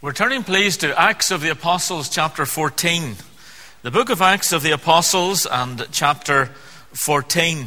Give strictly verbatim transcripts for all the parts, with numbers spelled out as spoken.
We're turning, please, to Acts of the Apostles, chapter fourteen. The book of Acts of the Apostles and chapter fourteen.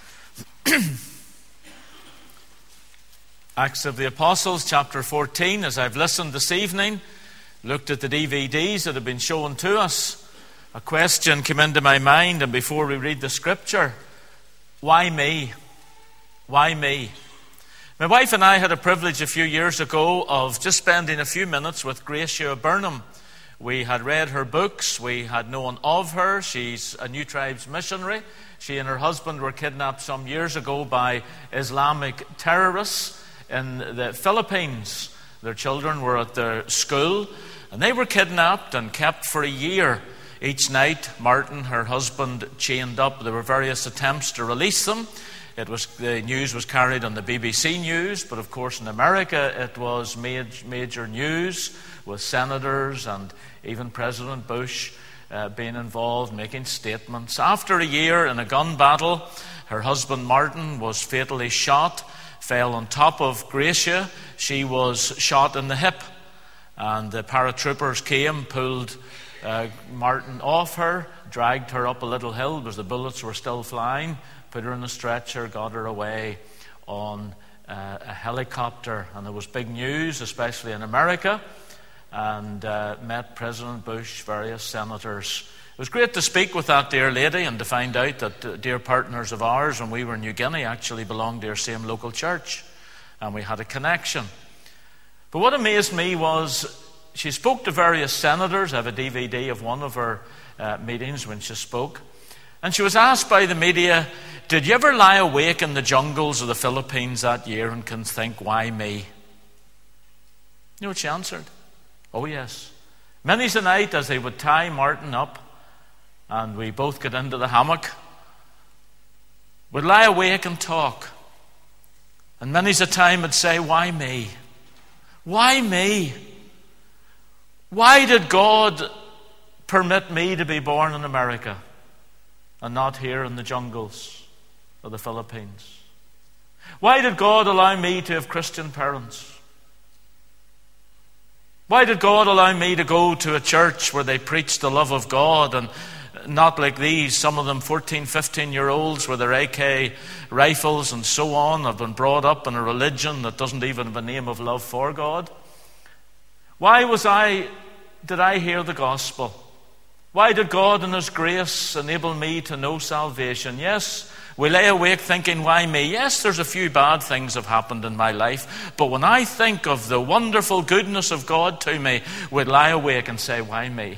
Acts of the Apostles, chapter fourteen. As I've listened this evening, looked at the D V Ds that have been shown to us, a question came into my mind, and before we read the scripture, why me? Why me? My wife and I had a privilege a few years ago of just spending a few minutes with Gracia Burnham. We had read her books, we had known of her. She's a New Tribes missionary. She and her husband were kidnapped some years ago by Islamic terrorists in the Philippines. Their children were at their school, and they were kidnapped and kept for a year. Each night, Martin, her husband, chained up. There were various attempts to release them. It was the news was carried on the B B C News, but of course in America it was major, major news, with senators and even President Bush uh, being involved, making statements. After a year in a gun battle, her husband Martin was fatally shot, fell on top of Gracia. She was shot in the hip, and the paratroopers came, pulled uh, Martin off her, dragged her up a little hill because the bullets were still flying, put her in a stretcher, got her away on uh, a helicopter. And there was big news, especially in America, and uh, met President Bush, various senators. It was great to speak with that dear lady and to find out that uh, dear partners of ours when we were in New Guinea actually belonged to our same local church, and we had a connection. But what amazed me was she spoke to various senators. I have a D V D of one of her uh, meetings when she spoke. And she was asked by the media, did you ever lie awake in the jungles of the Philippines that year and can think, why me? You know what she answered? Oh yes. Many's the night as they would tie Martin up and we both get into the hammock, would lie awake and talk. And many's the time would say, why me? Why me? Why did God permit me to be born in America and not here in the jungles of the Philippines? Why did God allow me to have Christian parents? Why did God allow me to go to a church where they preached the love of God, and not like these, some of them fourteen, fifteen year olds with their A K rifles and so on, have been brought up in a religion that doesn't even have a name of love for God? Why was I, did I hear the gospel? Why did God in His grace enable me to know salvation? Yes, we lay awake thinking, why me? Yes, there's a few bad things have happened in my life, but when I think of the wonderful goodness of God to me, we'd lie awake and say, why me?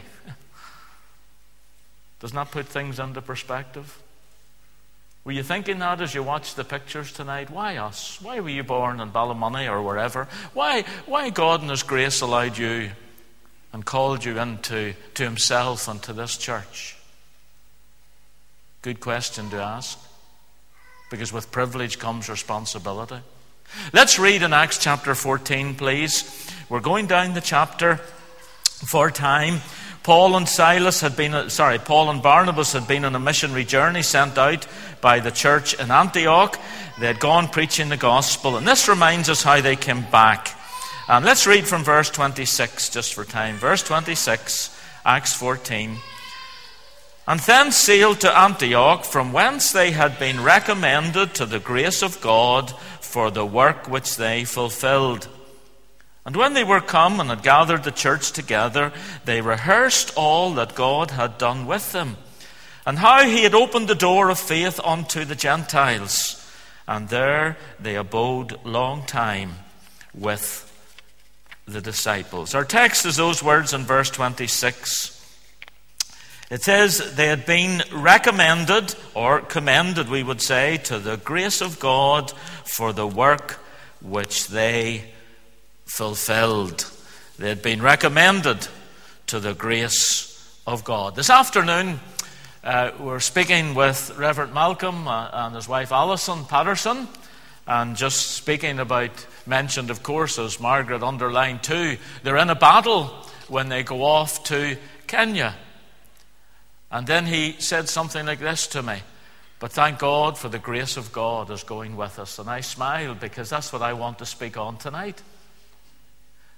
Doesn't that put things into perspective? Were you thinking that as you watched the pictures tonight? Why us? Why were you born in Ballymoney or wherever? Why, why God in His grace allowed you and called you into to Himself and to this church? Good question to ask, because with privilege comes responsibility. Let's read in Acts chapter fourteen, please. We're going down the chapter for time. Paul and Silas had been, sorry, Paul and Barnabas had been on a missionary journey sent out by the church in Antioch. They had gone preaching the gospel, and this reminds us how they came back. And let's read from verse twenty-six, just for time. Verse twenty-six, Acts fourteen. And thence sailed to Antioch, from whence they had been recommended to the grace of God for the work which they fulfilled. And when they were come and had gathered the church together, they rehearsed all that God had done with them, and how He had opened the door of faith unto the Gentiles. And there they abode long time with the disciples. Our text is those words in verse twenty-six. It says they had been recommended, or commended we would say, to the grace of God for the work which they fulfilled. They had been recommended to the grace of God. This afternoon uh, we're speaking with Reverend Malcolm uh, and his wife Alison Patterson, and just speaking about, mentioned of course as Margaret underlined too, they're in a battle when they go off to Kenya. And then he said something like this to me: but thank God for the grace of God is going with us. And I smiled, because that's what I want to speak on tonight.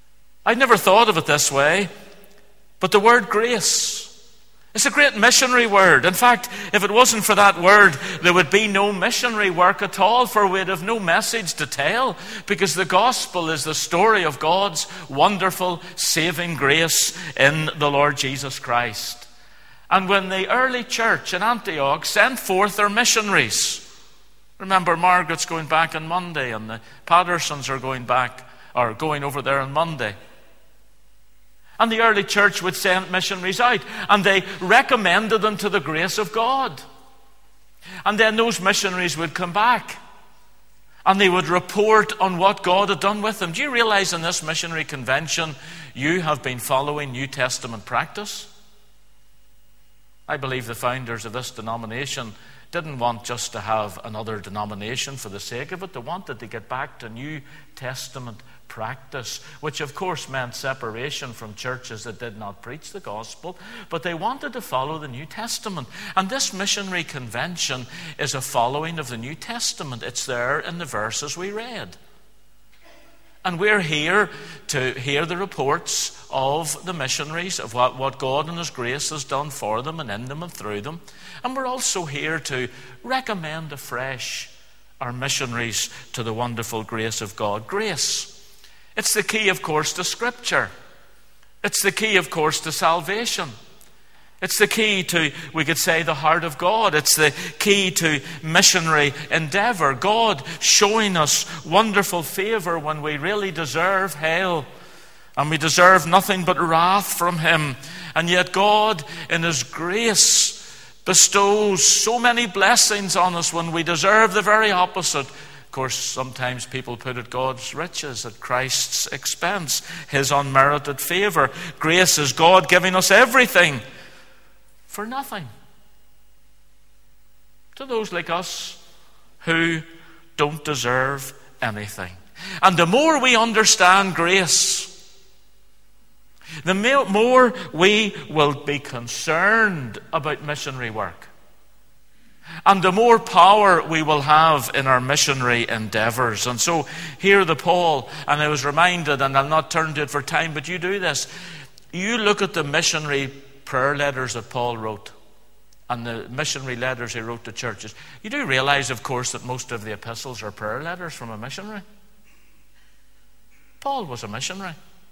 I'd never thought of it this way, but the word grace, it's a great missionary word. In fact, if it wasn't for that word, there would be no missionary work at all, for we'd have no message to tell, because the gospel is the story of God's wonderful saving grace in the Lord Jesus Christ. And when the early church in Antioch sent forth their missionaries, remember, Margaret's going back on Monday, and the Pattersons are going back, or going over there on Monday. And the early church would send missionaries out, and they recommended them to the grace of God. And then those missionaries would come back, and they would report on what God had done with them. Do you realize in this missionary convention, you have been following New Testament practice? I believe the founders of this denomination didn't want just to have another denomination for the sake of it. They wanted to get back to New Testament practice, which of course meant separation from churches that did not preach the gospel, but they wanted to follow the New Testament. And this missionary convention is a following of the New Testament. It's there in the verses we read. And we're here to hear the reports of the missionaries, of what, what God in His grace has done for them and in them and through them. And we're also here to recommend afresh our missionaries to the wonderful grace of God. Grace. It's the key, of course, to Scripture. It's the key, of course, to salvation. It's the key to, we could say, the heart of God. It's the key to missionary endeavor. God showing us wonderful favor when we really deserve hell, and we deserve nothing but wrath from Him. And yet God, in His grace, bestows so many blessings on us when we deserve the very opposite. Of course, sometimes people put it God's riches at Christ's expense, His unmerited favor. Grace is God giving us everything for nothing to those like us who don't deserve anything. And the more we understand grace, the more we will be concerned about missionary work. And the more power we will have in our missionary endeavors. And so here the Paul, and I was reminded, and I'll not turn to it for time, but you do this. You look at the missionary prayer letters that Paul wrote, and the missionary letters he wrote to churches. You do realize, of course, that most of the epistles are prayer letters from a missionary. Paul was a missionary.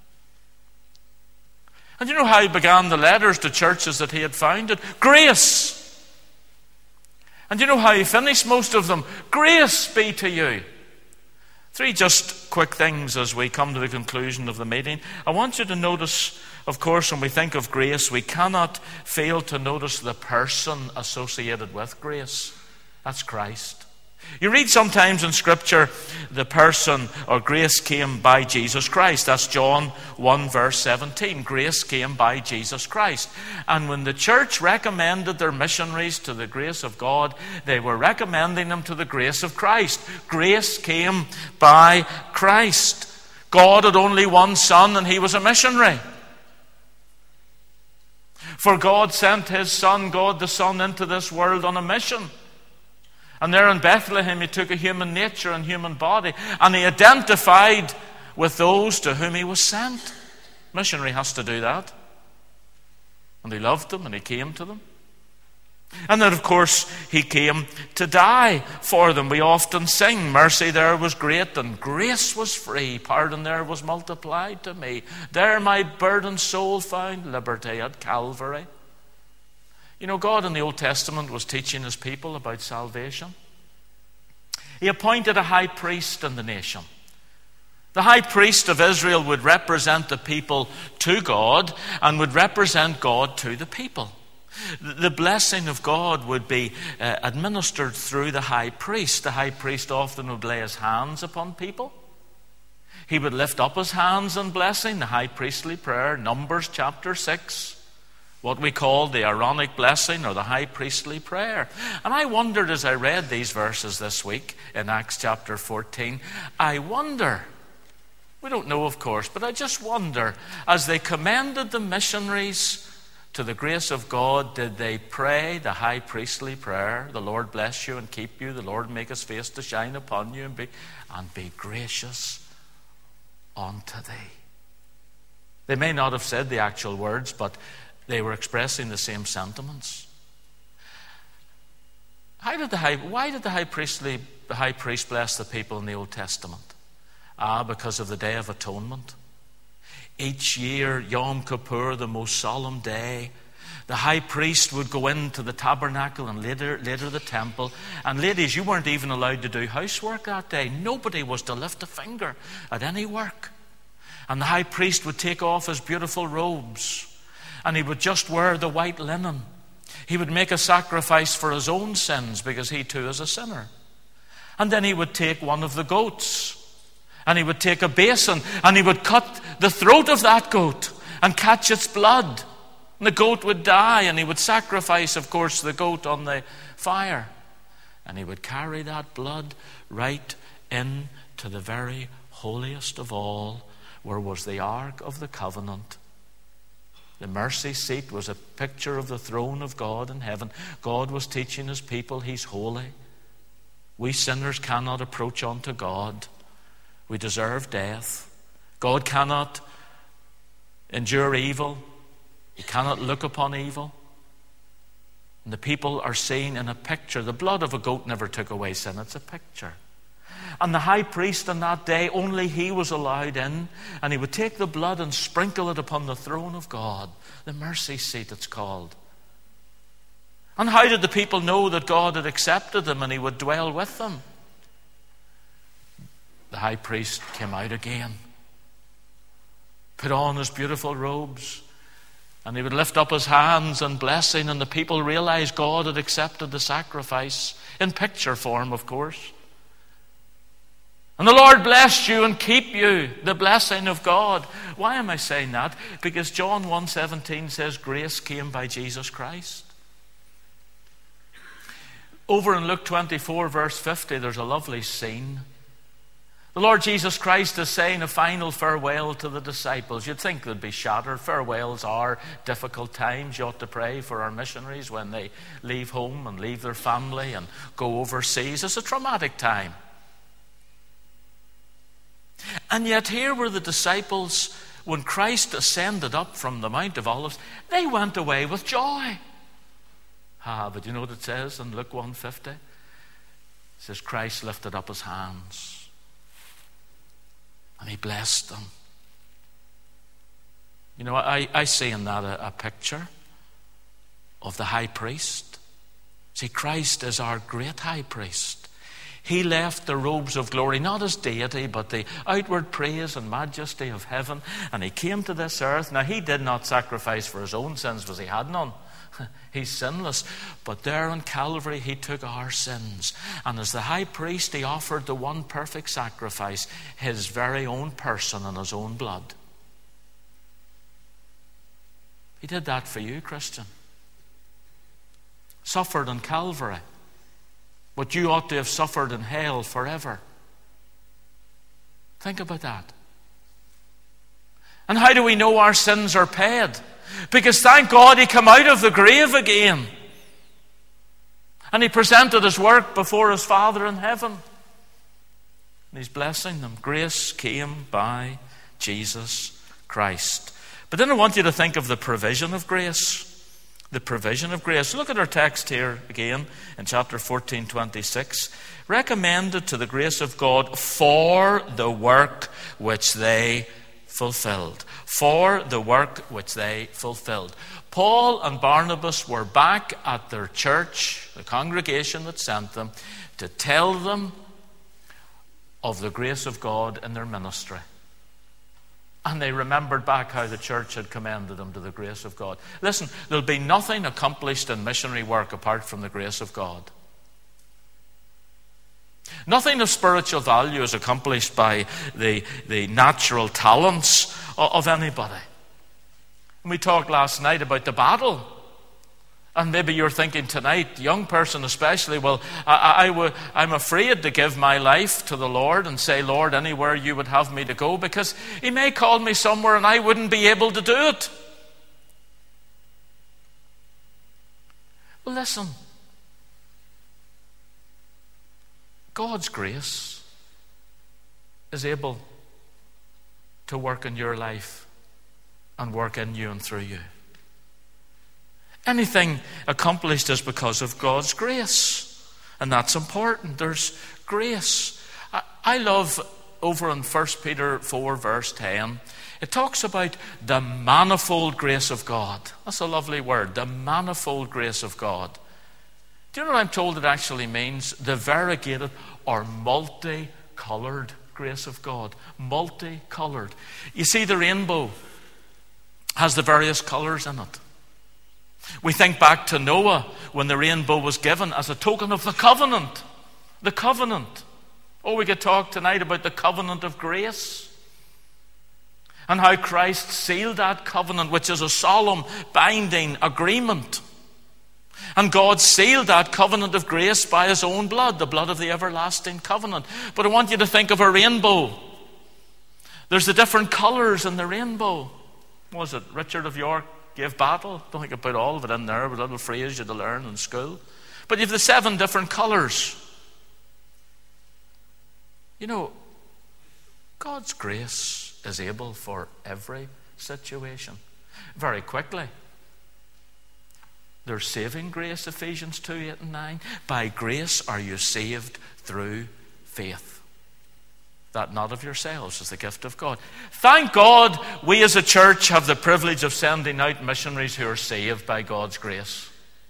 And you know how he began the letters to churches that he had founded? Grace. And you know how he finished most of them? Grace be to you. Three just quick things as we come to the conclusion of the meeting. I want you to notice, of course, when we think of grace, we cannot fail to notice the person associated with grace. That's Christ. You read sometimes in Scripture, the person or grace came by Jesus Christ. That's John one verse seventeen. Grace came by Jesus Christ. And when the church recommended their missionaries to the grace of God, they were recommending them to the grace of Christ. Grace came by Christ. God had only one Son, and He was a missionary. For God sent His Son, God the Son, into this world on a mission. And there in Bethlehem, He took a human nature and human body, and He identified with those to whom He was sent. Missionary has to do that. And He loved them, and He came to them. And then, of course, He came to die for them. We often sing, mercy there was great, and grace was free. Pardon there was multiplied to me. There my burdened soul found liberty at Calvary. You know, God in the Old Testament was teaching His people about salvation. He appointed a high priest in the nation. The high priest of Israel would represent the people to God and would represent God to the people. The blessing of God would be uh, administered through the high priest. The high priest often would lay his hands upon people. He would lift up his hands in blessing, the high priestly prayer, Numbers chapter six. What we call the Aaronic blessing or the high priestly prayer. And I wondered as I read these verses this week in Acts chapter fourteen, I wonder, we don't know of course, but I just wonder, as they commended the missionaries to the grace of God, did they pray the high priestly prayer, the Lord bless you and keep you, the Lord make His face to shine upon you and be, and be gracious unto thee? They may not have said the actual words, but they were expressing the same sentiments. How did the high, why did the high, priestly, the high priest bless the people in the Old Testament? Ah, because of the Day of Atonement. Each year, Yom Kippur, the most solemn day, the high priest would go into the tabernacle and later, later the temple. And ladies, you weren't even allowed to do housework that day. Nobody was to lift a finger at any work. And the high priest would take off his beautiful robes, and he would just wear the white linen. He would make a sacrifice for his own sins, because he too is a sinner. And then he would take one of the goats, and he would take a basin, and he would cut the throat of that goat and catch its blood. And the goat would die, and he would sacrifice, of course, the goat on the fire. And he would carry that blood right into the very holiest of all, where was the Ark of the Covenant. The mercy seat was a picture of the throne of God in heaven. God was teaching his people he's holy. We sinners cannot approach unto God. We deserve death. God cannot endure evil. He cannot look upon evil. And the people are seen in a picture. The blood of a goat never took away sin. It's a picture. And the high priest on that day, only he was allowed in. And he would take the blood and sprinkle it upon the throne of God. The mercy seat, it's called. And how did the people know that God had accepted them and he would dwell with them? The high priest came out again, put on his beautiful robes, and he would lift up his hands in blessing, and the people realized God had accepted the sacrifice, in picture form, of course. And the Lord bless you and keep you, the blessing of God. Why am I saying that? Because John one seventeen says grace came by Jesus Christ. Over in Luke twenty-four, verse fifty, there's a lovely scene. The Lord Jesus Christ is saying a final farewell to the disciples. You'd think they'd be shattered. Farewells are difficult times. You ought to pray for our missionaries when they leave home and leave their family and go overseas. It's a traumatic time. And yet here were the disciples, when Christ ascended up from the Mount of Olives, they went away with joy. Ah, but you know what it says in Luke one fifty? It says Christ lifted up his hands and he blessed them. You know, I, I see in that a, a picture of the high priest. See, Christ is our great high priest. He left the robes of glory, not as deity, but the outward praise and majesty of heaven. And he came to this earth. Now, he did not sacrifice for his own sins, because he had none. He's sinless. But there on Calvary, he took our sins. And as the high priest, he offered the one perfect sacrifice, his very own person and his own blood. He did that for you, Christian. Suffered on Calvary what you ought to have suffered in hell forever. Think about that. And how do we know our sins are paid? Because thank God he came out of the grave again. And he presented his work before his Father in heaven. And he's blessing them. Grace came by Jesus Christ. But then I want you to think of the provision of grace. The provision of grace. Look at our text here again in chapter fourteen, twenty-six. Recommended to the grace of God for the work which they fulfilled. For the work which they fulfilled. Paul and Barnabas were back at their church, the congregation that sent them, to tell them of the grace of God in their ministry. And they remembered back how the church had commended them to the grace of God. Listen, there'll be nothing accomplished in missionary work apart from the grace of God. Nothing of spiritual value is accomplished by the, the natural talents of anybody. And we talked last night about the battle. And maybe you're thinking tonight, young person especially, well, I, I, I w- I'm afraid to give my life to the Lord and say, Lord, anywhere you would have me to go, because he may call me somewhere and I wouldn't be able to do it. Well, listen. God's grace is able to work in your life and work in you and through you. Anything accomplished is because of God's grace. And that's important. There's grace. I, I love over in First Peter four verse ten, it talks about the manifold grace of God. That's a lovely word, the manifold grace of God. Do you know what I'm told it actually means? The variegated or multicolored grace of God. Multicolored. You see, the rainbow has the various colors in it. We think back to Noah when the rainbow was given as a token of the covenant. The covenant. Oh, we could talk tonight about the covenant of grace. And how Christ sealed that covenant, which is a solemn, binding agreement. And God sealed that covenant of grace by his own blood, the blood of the everlasting covenant. But I want you to think of a rainbow. There's the different colours in the rainbow. What was it? Richard of York gave battle. Don't think I put all of it in there, but a little phrase you had to learn in school. But you have the seven different colours. You know, God's grace is able for every situation. Very quickly, there's saving grace, Ephesians two, eight and nine. By grace are you saved through faith. That not of yourselves is the gift of God. Thank God we as a church have the privilege of sending out missionaries who are saved by God's grace.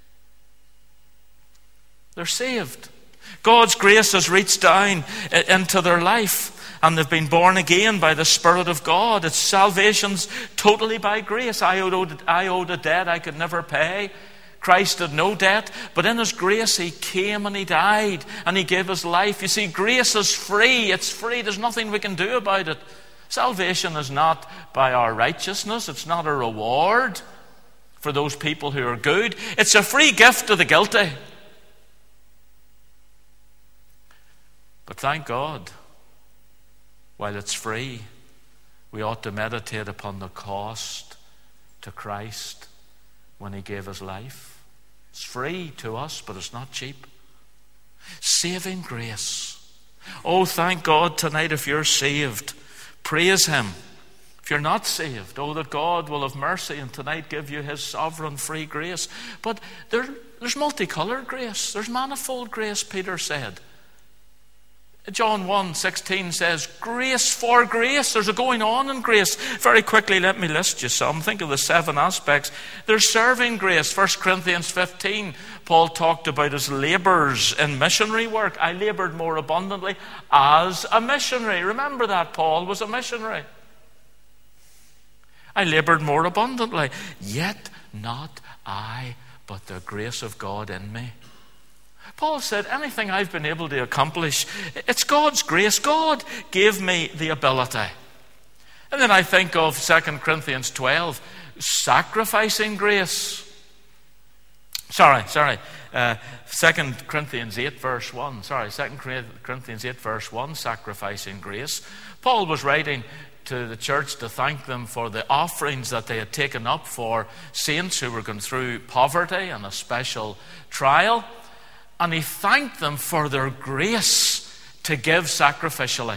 They're saved. God's grace has reached down into their life and they've been born again by the Spirit of God. It's salvation's totally by grace. I owed, I owed a debt I could never pay. Christ had no debt, but in his grace he came and he died and he gave his life. You see, grace is free. It's free. There's nothing we can do about it. Salvation is not by our righteousness. It's not a reward for those people who are good. It's a free gift to the guilty. But thank God, while it's free, we ought to meditate upon the cost to Christ when he gave his life. It's free to us, but it's not cheap. Saving grace. Oh, thank God tonight if you're saved. Praise him. If you're not saved, oh, that God will have mercy and tonight give you his sovereign free grace. But there, there's multicolored grace. There's manifold grace, Peter said. John one sixteen says, grace for grace. There's a going on in grace. Very quickly, let me list you some. Think of the seven aspects. There's serving grace. First Corinthians fifteen, Paul talked about his labours in missionary work. I laboured more abundantly as a missionary. Remember that, Paul was a missionary. I laboured more abundantly. Yet not I, but the grace of God in me. Paul said, anything I've been able to accomplish, it's God's grace. God gave me the ability. And then I think of Second Corinthians twelve, sacrificing grace. Sorry, sorry. Uh, Second Corinthians eight, verse one. Sorry, Second Corinthians eight, verse one, sacrificing grace. Paul was writing to the church to thank them for the offerings that they had taken up for saints who were going through poverty and a special trial. And he thanked them for their grace to give sacrificially.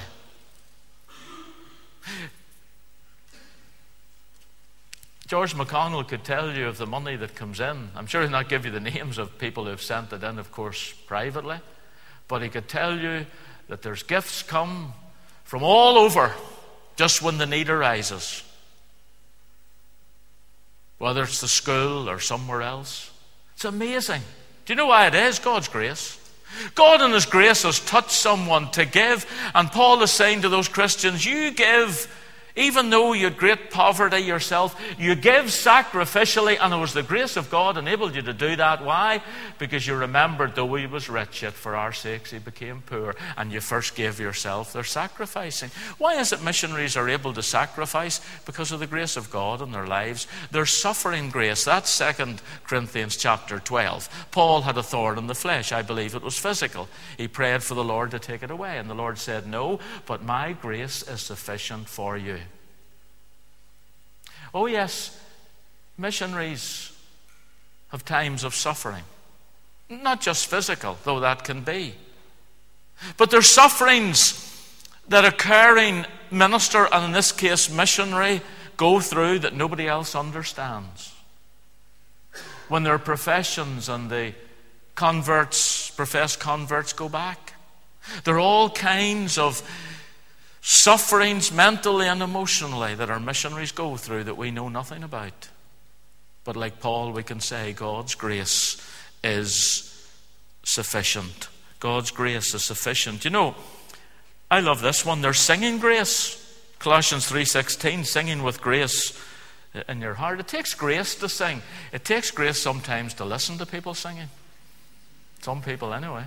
George McConnell could tell you of the money that comes in. I'm sure he'll not give you the names of people who have sent it in, of course, privately. But he could tell you that there's gifts come from all over just when the need arises. Whether it's the school or somewhere else. It's amazing. Do you know why it is? God's grace. God in his grace has touched someone to give. And Paul is saying to those Christians, you give, even though you had great poverty yourself, you give sacrificially, and it was the grace of God enabled you to do that. Why? Because you remembered though he was rich, yet for our sakes he became poor, and you first gave yourself. They're sacrificing. Why is it missionaries are able to sacrifice? Because of the grace of God in their lives. They're suffering grace. That's Second Corinthians chapter twelve. Paul had a thorn in the flesh. I believe it was physical. He prayed for the Lord to take it away, and the Lord said, no, but my grace is sufficient for you. Oh yes, missionaries have times of suffering. Not just physical, though that can be. But there's sufferings that occur in minister, and in this case missionary, go through that nobody else understands. When their professions and the converts, professed converts go back. There are all kinds of sufferings mentally and emotionally that our missionaries go through that we know nothing about. But like Paul, we can say God's grace is sufficient. God's grace is sufficient. You know, I love this one. They're singing grace. Colossians three sixteen, singing with grace in your heart. It takes grace to sing. It takes grace sometimes to listen to people singing. Some people anyway.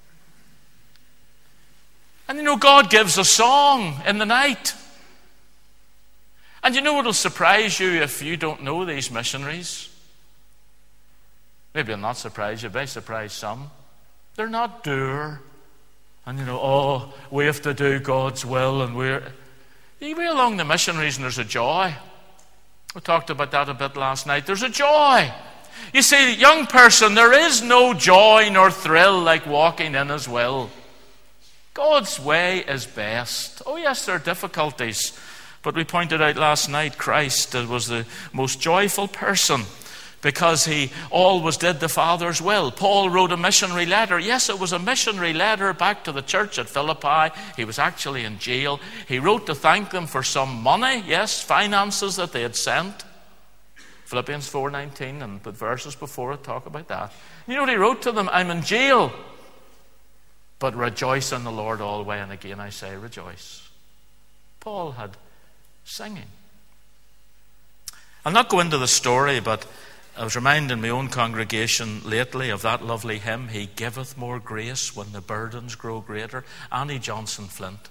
And you know, God gives a song in the night. And you know what will surprise you if you don't know these missionaries? Maybe it'll not surprise you, but I surprise some. They're not dour. And you know, oh, we have to do God's will, and we're... You be along the missionaries and there's a joy. We talked about that a bit last night. There's a joy. You see, young person, there is no joy nor thrill like walking in His will. God's way is best. Oh yes, there are difficulties. But we pointed out last night, Christ was the most joyful person because He always did the Father's will. Paul wrote a missionary letter. Yes, it was a missionary letter back to the church at Philippi. He was actually in jail. He wrote to thank them for some money, yes, finances that they had sent. Philippians four nineteen and the verses before it talk about that. You know what he wrote to them? I'm in jail, but rejoice in the Lord always. And again I say rejoice. Paul had singing. I'll not go into the story, but I was reminding my own congregation lately of that lovely hymn, He giveth more grace when the burdens grow greater. Annie Johnson Flint.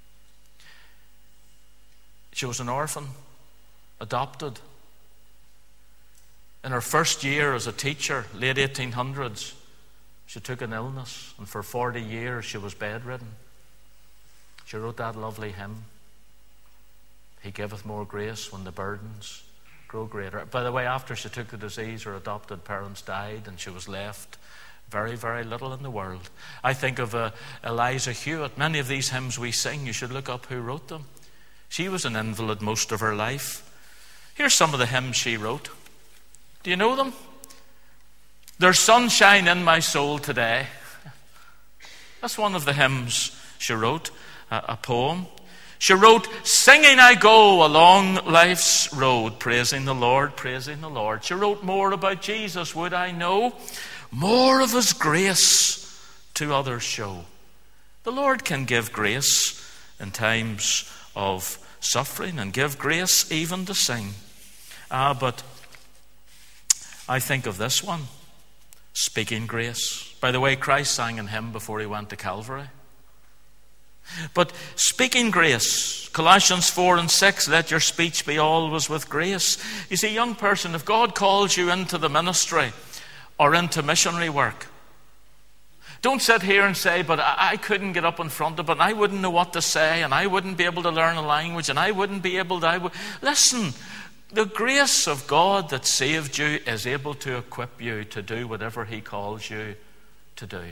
She was an orphan, adopted. In her first year as a teacher, late eighteen hundreds, she took an illness, and for forty years she was bedridden. She wrote that lovely hymn, He giveth more grace when the burdens grow greater. By the way, after she took the disease, her adopted parents died, and she was left very, very little in the world. I think of uh, Eliza Hewitt. Many of these hymns we sing, you should look up who wrote them. She was an invalid most of her life. Here's some of the hymns she wrote. Do you know them? There's sunshine in my soul today. That's one of the hymns she wrote, a, a poem. She wrote, singing I go along life's road, praising the Lord, praising the Lord. She wrote more about Jesus, would I know? More of His grace to others show. The Lord can give grace in times of suffering and give grace even to sing. Ah, but I think of this one, speaking grace. By the way, Christ sang in hymn before He went to Calvary. But speaking grace, Colossians four and six, let your speech be always with grace. You see, young person, if God calls you into the ministry or into missionary work, don't sit here and say, but I couldn't get up in front of it, and I wouldn't know what to say, and I wouldn't be able to learn a language, and I wouldn't be able to... I would... Listen, the grace of God that saved you is able to equip you to do whatever He calls you to do.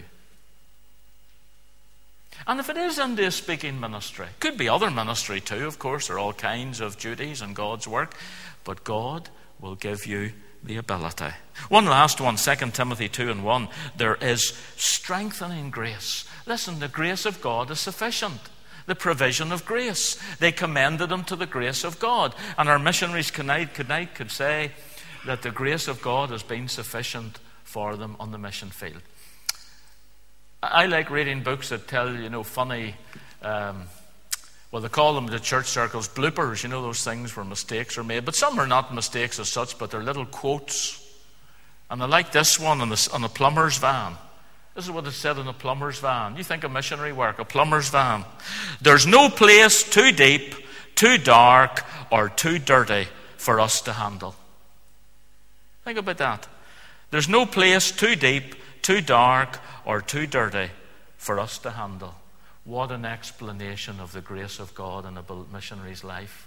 And if it is into a speaking ministry, could be other ministry too, of course, there are all kinds of duties in God's work, but God will give you the ability. One last one, Second Timothy two and one, there is strengthening grace. Listen, the grace of God is sufficient. The provision of grace. They commended Him to the grace of God. And our missionaries tonight, tonight could say that the grace of God has been sufficient for them on the mission field. I like reading books that tell, you know, funny, um, well, they call them the church circles bloopers, you know, those things where mistakes are made. But some are not mistakes as such, but they're little quotes. And I like this one on, the, on a plumber's van. This is what it said in a plumber's van. You think of missionary work, a plumber's van. There's no place too deep, too dark, or too dirty for us to handle. Think about that. There's no place too deep, too dark, or too dirty for us to handle. What an explanation of the grace of God in a missionary's life.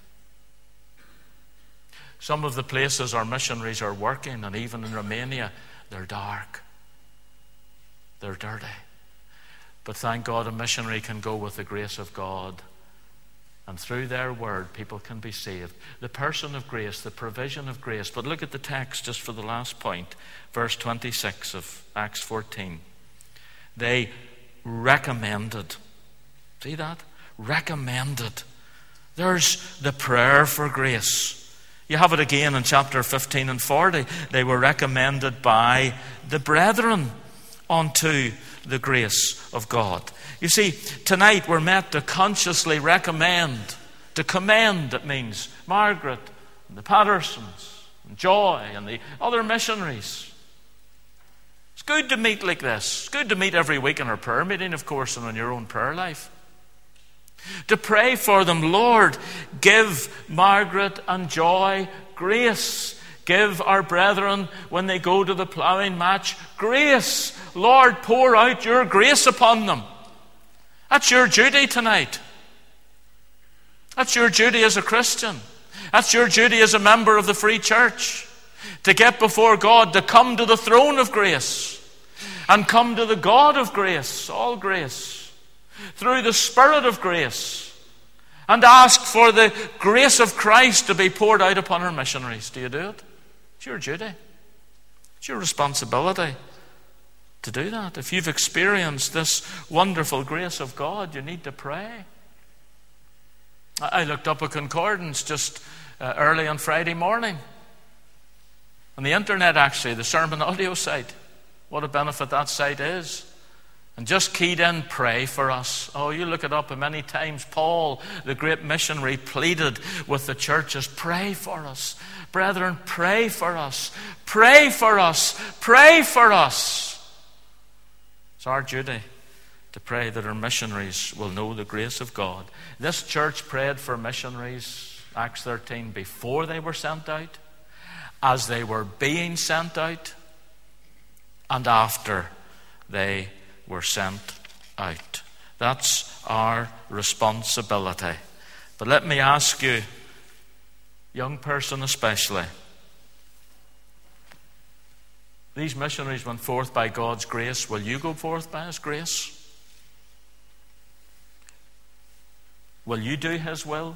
Some of the places our missionaries are working, and even in Romania, they're dark. They're dirty. But thank God a missionary can go with the grace of God And through their word, people can be saved. The person of grace, the provision of grace. But look at the text just for the last point. Verse twenty-six of Acts fourteen. They recommended. See that? Recommended. There's the prayer for grace. You have it again in chapter fifteen and forty. They were recommended by the brethren unto the grace of God. You see, tonight we're meant to consciously recommend, to commend, it means, Margaret and the Pattersons and Joy and the other missionaries. It's good to meet like this. It's good to meet every week in our prayer meeting, of course, and in your own prayer life. To pray for them. Lord, give Margaret and Joy grace. Give our brethren, when they go to the ploughing match, grace. Lord, pour out your grace upon them. That's your duty tonight. That's your duty as a Christian. That's your duty as a member of the Free Church. To get before God, to come to the throne of grace. And come to the God of grace, all grace, through the Spirit of grace. And ask for the grace of Christ to be poured out upon our missionaries. Do you do it? It's your duty. It's your responsibility to do that. If you've experienced this wonderful grace of God, you need to pray. I looked up a concordance just uh, early on Friday morning. On the internet, actually, the sermon audio site. What a benefit that site is. And just keyed in, pray for us. Oh, you look it up, and many times Paul, the great missionary, pleaded with the churches, pray for us. Brethren, pray for us. Pray for us. Pray for us. It's our duty to pray that our missionaries will know the grace of God. This church prayed for missionaries, Acts thirteen, before they were sent out, as they were being sent out, and after they were sent out. That's our responsibility. But let me ask you, young person especially, these missionaries went forth by God's grace. Will you go forth by His grace? Will you do His will?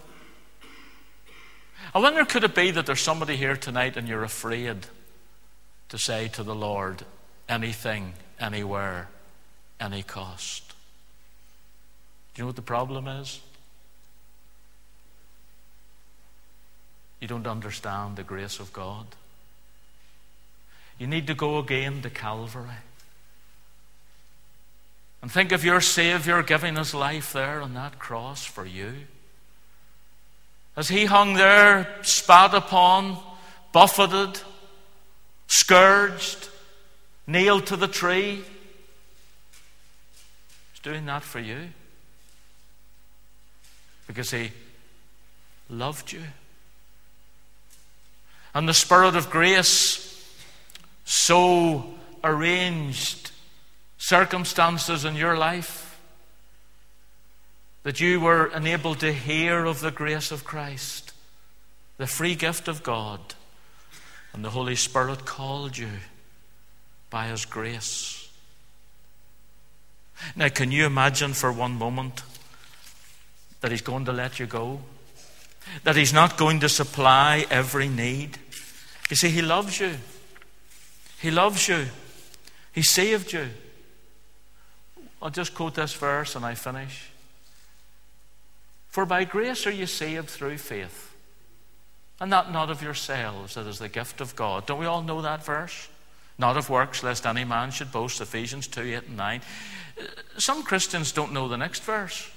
I wonder, could it be that there's somebody here tonight and you're afraid to say to the Lord, anything, anywhere, any cost? Do you know what the problem is? You don't understand the grace of God. You need to go again to Calvary and think of your Savior giving His life there on that cross for you. As He hung there, spat upon, buffeted, scourged, nailed to the tree. He's doing that for you because He loved you. And the Spirit of grace so arranged circumstances in your life that you were enabled to hear of the grace of Christ, the free gift of God, and the Holy Spirit called you by His grace. Now, can you imagine for one moment that He's going to let you go? That He's not going to supply every need? You see, He loves you. He loves you. He saved you. I'll just quote this verse and I finish. For by grace are you saved through faith, and that not of yourselves, it is the gift of God. Don't we all know that verse? Not of works, lest any man should boast. Ephesians two, eight and nine. Some Christians don't know the next verse.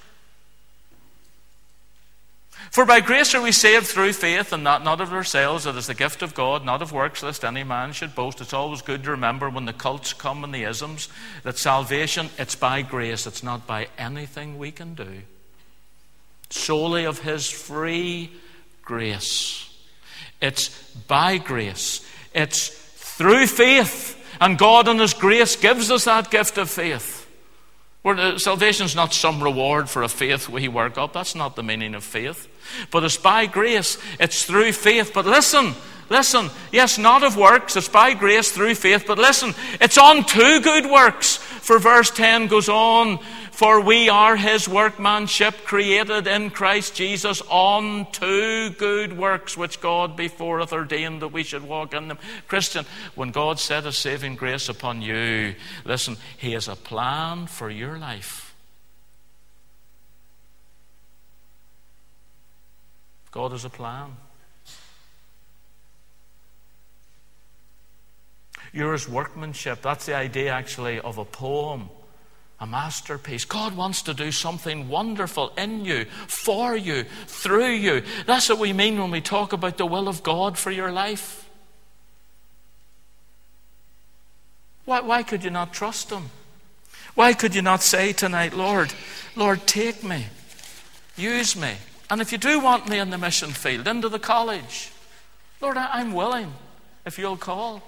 For by grace are we saved through faith, and that not of ourselves, it is the gift of God, not of works, lest any man should boast. It's always good to remember when the cults come and the isms that salvation, it's by grace, it's not by anything we can do. Solely of His free grace. It's by grace. It's through faith, and God in His grace gives us that gift of faith. Salvation is not some reward for a faith we work up. That's not the meaning of faith. But it's by grace. It's through faith. But listen, listen. Yes, not of works. It's by grace through faith. But listen, it's unto good works. For verse ten goes on, For we are his workmanship, created in Christ Jesus unto good works, which God before hath ordained that we should walk in them. Christian, when God set his saving grace upon you, listen, he has a plan for your life. God has a plan. You're his workmanship. That's the idea, actually, of a poem, a masterpiece. God wants to do something wonderful in you, for you, through you. That's what we mean when we talk about the will of God for your life. Why, why could you not trust him? Why could you not say tonight, Lord, Lord, take me, use me. And if you do want me in the mission field, into the college, Lord, I'm willing, if you'll call.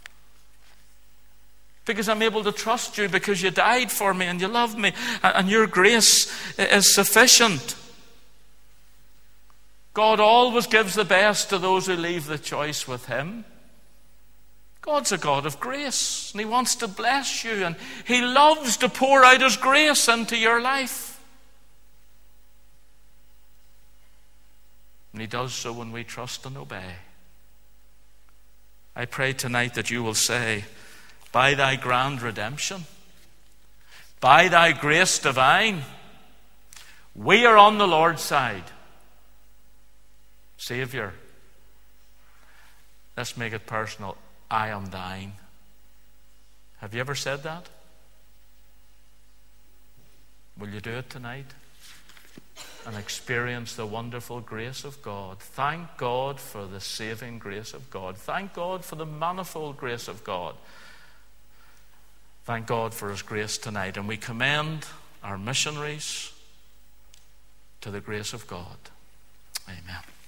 Because I'm able to trust you, because you died for me and you love me, and your grace is sufficient. God always gives the best to those who leave the choice with him. God's a God of grace, and he wants to bless you, and he loves to pour out his grace into your life. And he does so when we trust and obey. I pray tonight that you will say, by thy grand redemption, by thy grace divine, we are on the Lord's side. Savior, let's make it personal. I am thine. Have you ever said that? Will you do it tonight? And experience the wonderful grace of God. Thank God for the saving grace of God. Thank God for the manifold grace of God. Thank God for his grace tonight. And we commend our missionaries to the grace of God. Amen.